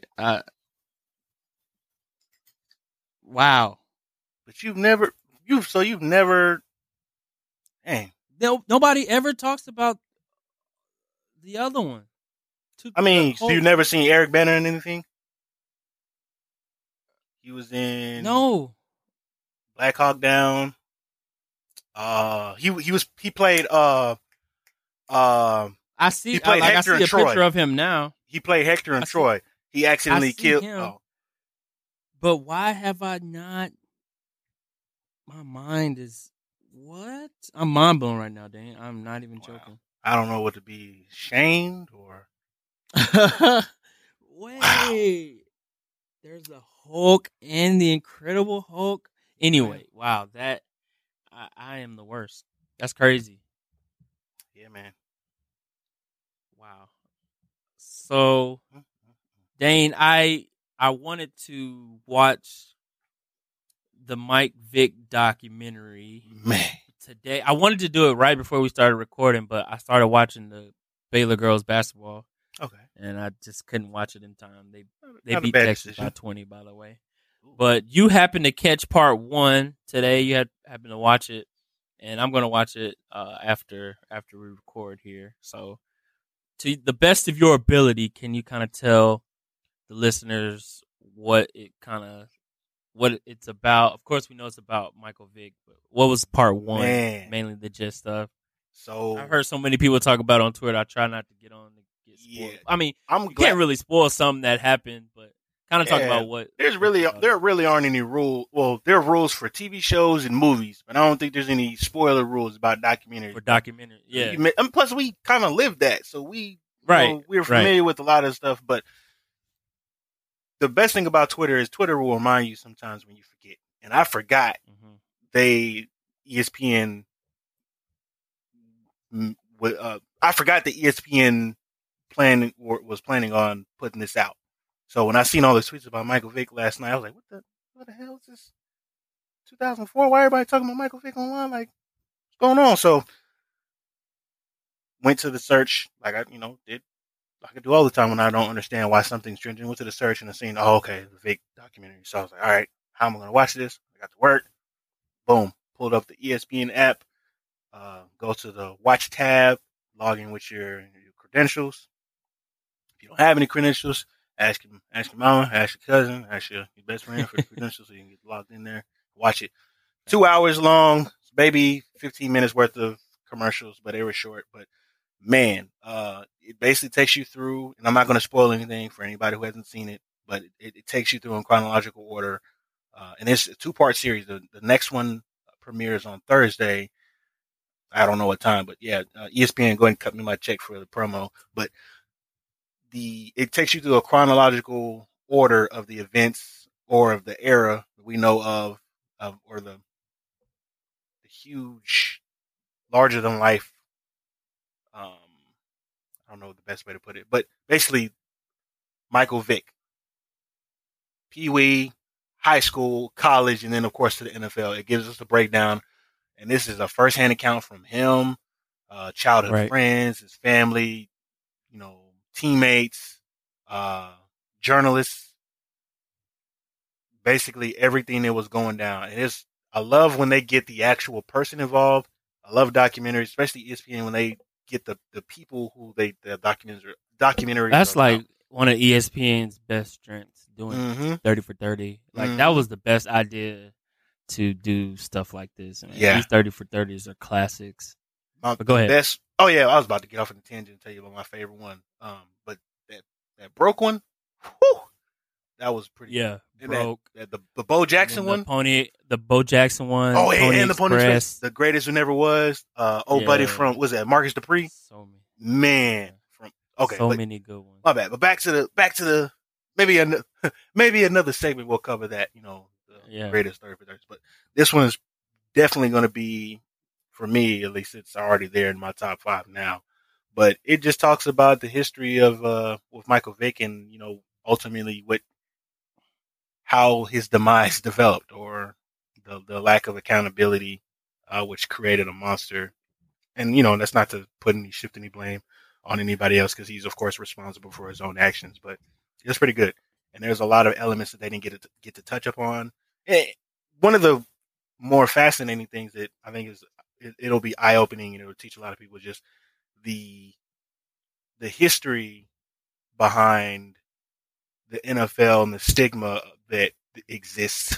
S1: Wow.
S2: But you've never. Dang.
S1: Nobody ever talks about the other one.
S2: So you've never seen Eric Bana in anything? He was in Black Hawk Down. He played
S1: I see a picture of him now.
S2: He played Hector and Troy. He accidentally killed
S1: him. Oh. But why have I not? My mind is what? I'm mind blown right now, Dane. I'm not even joking.
S2: I don't know what to be ashamed or.
S1: Wait, wow. There's a Hulk and the Incredible Hulk. Anyway, wow, that I am the worst. That's crazy.
S2: Yeah, man.
S1: Wow. So, Dane, I wanted to watch the Mike Vick documentary today. I wanted to do it right before we started recording, but I started watching the Baylor girls basketball.
S2: Okay.
S1: And I just couldn't watch it in time. They beat Texas by 20, by the way. But you happened to catch part 1 today. You happened to watch it, and I'm going to watch it after we record here. So, to the best of your ability, can you kind of tell the listeners what it's about? Of course, we know it's about Michael Vick, but what was part 1? Mainly the gist stuff.
S2: So
S1: I've heard so many people talk about it on Twitter. I try not to get on to get spoiled. I mean, you can't really spoil something that happened, but Kind of talk about what
S2: there really aren't any rules. Well, there are rules for TV shows and movies, but I don't think there's any spoiler rules about documentaries.
S1: For documentary, yeah.
S2: And plus, we kind of live that, so we're familiar with a lot of stuff. But the best thing about Twitter is Twitter will remind you sometimes when you forget. And I forgot ESPN. I forgot that ESPN was planning on putting this out. So when I seen all the tweets about Michael Vick last night, I was like, what the hell is this? 2004? Why everybody talking about Michael Vick online? Like, what's going on? So went to the search, like I could do all the time when I don't understand why something's trending. Went to the search and I seen, the Vick documentary. So I was like, all right, how am I going to watch this? I got to work. Boom. Pulled up the ESPN app. Go to the watch tab. Log in with your credentials. If you don't have any credentials, ask your mama, ask your cousin, ask your best friend for the credentials so you can get logged in there. Watch it. 2 hours long, maybe 15 minutes worth of commercials, but they were short. But man, it basically takes you through, and I'm not going to spoil anything for anybody who hasn't seen it, but it takes you through in chronological order. And it's a 2-part series. The next one premieres on Thursday. I don't know what time, but yeah, ESPN, go ahead and cut me my check for the promo. But it takes you through a chronological order of the events or of the era we know of or the huge, larger than life. I don't know the best way to put it, but basically, Michael Vick, Pee Wee, high school, college, and then of course to the NFL. It gives us a breakdown, and this is a first-hand account from him, childhood friends, his family, teammates, journalists, basically everything that was going down. And I love when they get the actual person involved. I love documentaries, especially ESPN, when they get the people who the documentaries.
S1: That's like one of ESPN's best strengths, doing 30 for 30. Like that was the best idea to do stuff like this. Man.
S2: Yeah,
S1: these 30 for 30s are classics. But go ahead.
S2: I was about to get off on the tangent and tell you about my favorite one. But that broke one, whew, that was pretty.
S1: Yeah, broke.
S2: The Bo Jackson one,
S1: the Bo Jackson one.
S2: Oh, yeah, and the
S1: Pony Express,
S2: the greatest who never was. Buddy from Marcus Dupree.
S1: So many,
S2: man.
S1: Many good ones.
S2: My bad. But back to the maybe another segment we'll cover that. The greatest 30 for 30s. But this one is definitely going to be, for me at least, it's already there in my top 5 now. But it just talks about the history of with Michael Vick and ultimately how his demise developed, or the lack of accountability, which created a monster. And that's not to shift any blame on anybody else, because he's of course responsible for his own actions. But it's pretty good, and there's a lot of elements that they didn't get to touch upon. One of the more fascinating things that I think it'll be eye opening, and it'll teach a lot of people just the history behind the NFL and the stigma that exists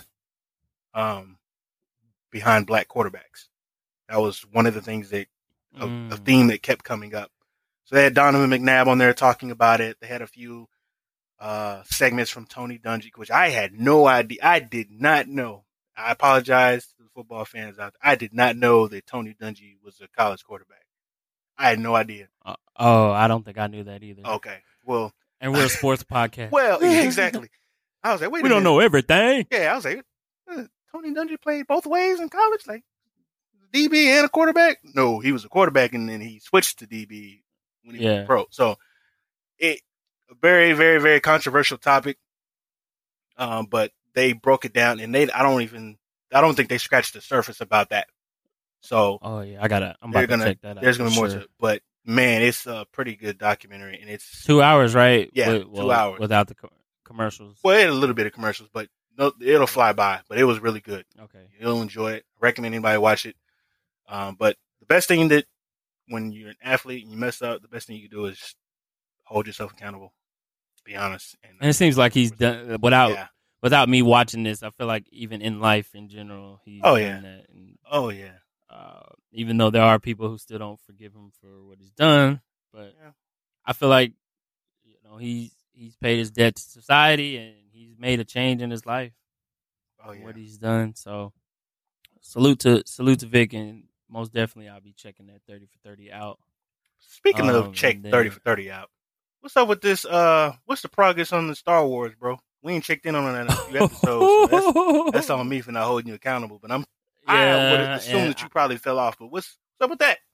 S2: behind black quarterbacks. That was one of the things that a theme that kept coming up. So they had Donovan McNabb on there talking about it. They had a few segments from Tony Dungy, which I had no idea. I did not know. I apologize to the football fans out there. I did not know that Tony Dungy was a college quarterback. I had no idea.
S1: I don't think I knew that either.
S2: Okay, well,
S1: and we're a sports podcast.
S2: Well, exactly. I was like, wait,
S1: we don't know everything.
S2: Yeah, I was like, Tony Dungy played both ways in college, like DB and a quarterback. No, he was a quarterback, and then he switched to DB when he was pro. So, a very, very, very controversial topic. But they broke it down, and I don't think they scratched the surface about that. So,
S1: I'm about to check that out.
S2: There's gonna be more to it, but man, it's a pretty good documentary, and it's
S1: 2 hours, right?
S2: Yeah, 2 hours
S1: without the commercials.
S2: Well, it had a little bit of commercials, but it'll fly by. But it was really good.
S1: Okay,
S2: you'll enjoy it. I recommend anybody watch it. But the best thing that when you're an athlete and you mess up, the best thing you can do is just hold yourself accountable. Be honest.
S1: And it seems like he's done without me watching this. I feel like even in life in general, he's done that. And, even though there are people who still don't forgive him for what he's done, but I feel like he's paid his debt to society, and he's made a change in his life.
S2: Oh yeah.
S1: What he's done. So salute to Vic, and most definitely I'll be checking that 30 for 30 out.
S2: Speaking of check
S1: and then-
S2: 30 for 30 out, what's up with this? What's the progress on the Star Wars, bro? We ain't checked in on that in a few episodes. So that's on me for not holding you accountable. But I would assume
S1: and
S2: that you probably fell off. But what's up with that?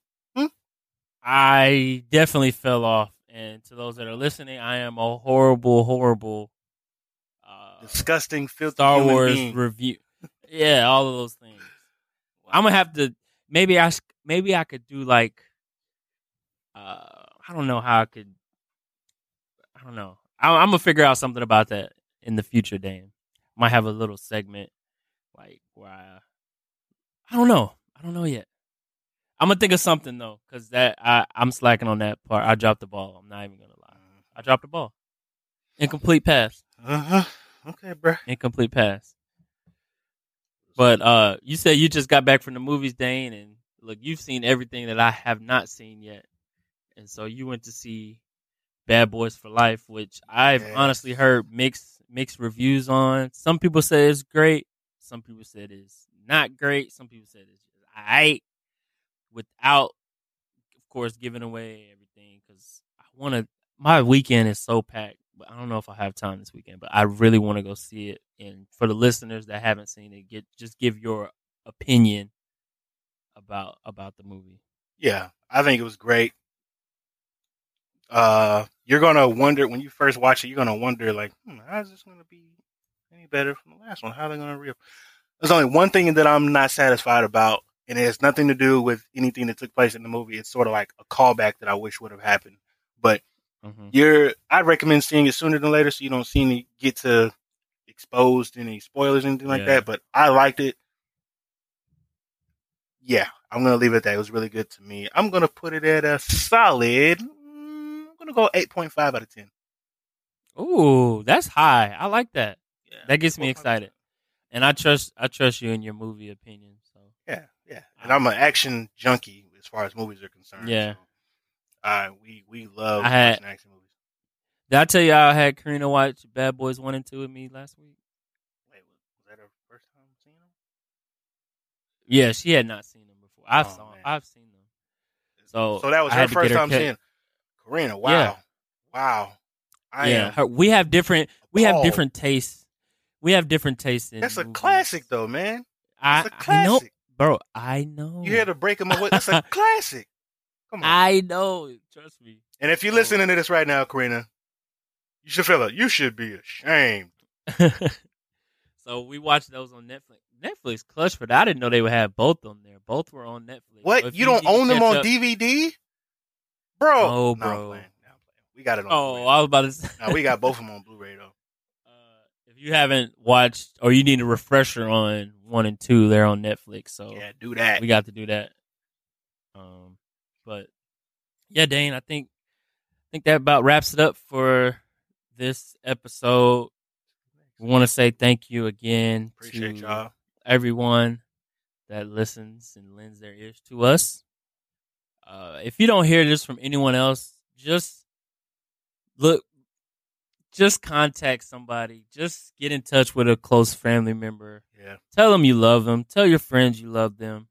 S1: I definitely fell off. And to those that are listening, I am a horrible
S2: Disgusting, filthy
S1: Star
S2: human
S1: Wars
S2: being.
S1: review. Yeah, all of those things. I'm gonna have to maybe I could do like I don't know how I could. I don't know. I'm gonna figure out something about that in the future, Dan. Might have a little segment like where I don't know. I don't know yet. I'm gonna think of something though, because I'm slacking on that part. I dropped the ball. I'm not even gonna lie. I dropped the ball. Incomplete pass.
S2: Okay, bro.
S1: Incomplete pass. But you said you just got back from the movies, Dane, and look, you've seen everything that I have not seen yet. And so you went to see Bad Boys for Life, which I've honestly heard mixed reviews on. Some people say it's great. Some people said it's not great. Some people said it's just alright. Without, of course, giving away everything, because my weekend is so packed. But I don't know if I have time this weekend, but I really want to go see it. And for the listeners that haven't seen it, just give your opinion about the movie.
S2: Yeah, I think it was great. You're gonna wonder when you first watch it. You're gonna wonder like, how is this gonna be any better from the last one? How are they gonna real? There's only one thing that I'm not satisfied about, and it has nothing to do with anything that took place in the movie. It's sort of like a callback that I wish would have happened, but. I'd recommend seeing it sooner than later so you don't see any get to exposed any spoilers or anything like that. But I liked it. Yeah, I'm gonna leave it at that. It was really good to me. I'm gonna put it at a solid. I'm gonna go 8.5 out of 10.
S1: Ooh, that's high. I like that.
S2: Yeah,
S1: that gets me excited, and I trust you in your movie opinion. So
S2: yeah, and I'm an action junkie as far as movies are concerned.
S1: Yeah.
S2: So. We love watching action movies.
S1: Did I tell you I had Karina watch Bad Boys 1 and 2 with me last week?
S2: Wait, was that her first time seeing them?
S1: Yeah, she had not seen them before. I've seen them. So
S2: that was her first time seeing Karina. Wow.
S1: Yeah.
S2: Wow.
S1: We have different tastes. We have different tastes in
S2: That's a
S1: movies.
S2: classic though, man.
S1: That's a classic. I know, bro. I know.
S2: You had to break them up. That's a classic. Come on.
S1: I know. Trust me.
S2: And if you're listening to this right now, Karina, you should feel it. You should be ashamed.
S1: So we watched those on Netflix. Netflix clutch for that. I didn't know they would have both on there. Both were on Netflix.
S2: What?
S1: So
S2: you don't own them on DVD? Bro.
S1: Oh,
S2: no,
S1: bro.
S2: I'm playing. We got it on
S1: Oh,
S2: Blu-ray.
S1: I was about to say.
S2: No, we got both of them on Blu-ray, though.
S1: If you haven't watched, or you need a refresher on 1 and 2, they're on Netflix. So
S2: yeah, do that.
S1: We got to do that. But yeah, Dane, I think that about wraps it up for this episode. We want to say thank you again
S2: Appreciate
S1: to
S2: y'all.
S1: everyone that listens and lends their ears to us. If you don't hear this from anyone else, just contact somebody. Just get in touch with a close family member.
S2: Yeah.
S1: Tell them you love them. Tell your friends you love them.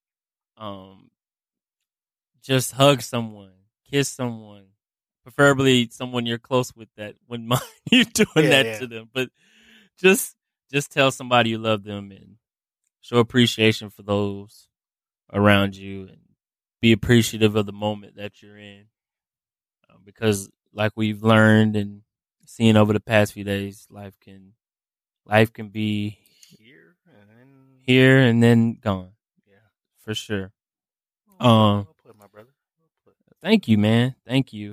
S1: Just hug someone, kiss someone, preferably someone you're close with that wouldn't mind you doing that to them. But just tell somebody you love them and show appreciation for those around you and be appreciative of the moment that you're in. Because like we've learned and seen over the past few days, life can be here and then gone.
S2: Yeah,
S1: for sure.
S2: Well put, my brother. Well put.
S1: Thank you, man. Thank you.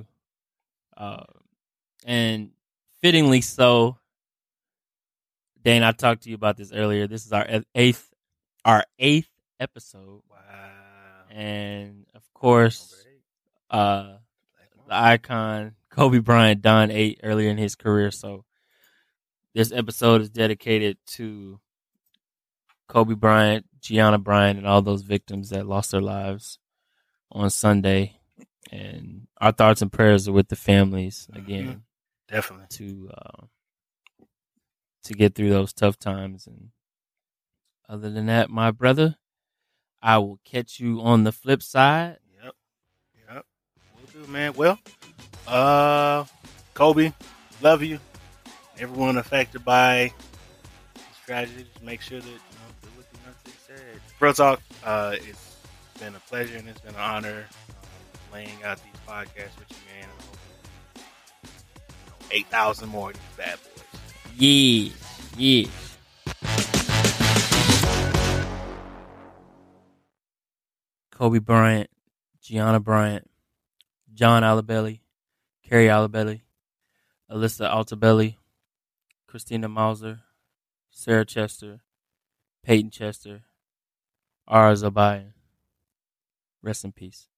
S1: And fittingly so, Dane, I talked to you about this earlier. This is our eighth episode.
S2: Wow.
S1: And of course, the icon Kobe Bryant donned 8 earlier in his career. So this episode is dedicated to Kobe Bryant, Gianna Bryant, and all those victims that lost their lives on Sunday. And our thoughts and prayers are with the families again.
S2: Definitely.
S1: To to get through those tough times. And other than that, my brother, I will catch you on the flip side.
S2: Yep. We'll do, man. Well, Kobe, love you. Everyone affected by this tragedy, just make sure that do what the United said. Bro Talk, it's been a pleasure and it's been an honor laying out these podcasts with you, man. And 8,000 more of these bad boys.
S1: Yeah. Kobe Bryant, Gianna Bryant, John Alabelli, Carrie Alabelli, Alyssa Altabelli, Christina Mauser, Sarah Chester, Peyton Chester, Ara Zabayan. Rest in peace.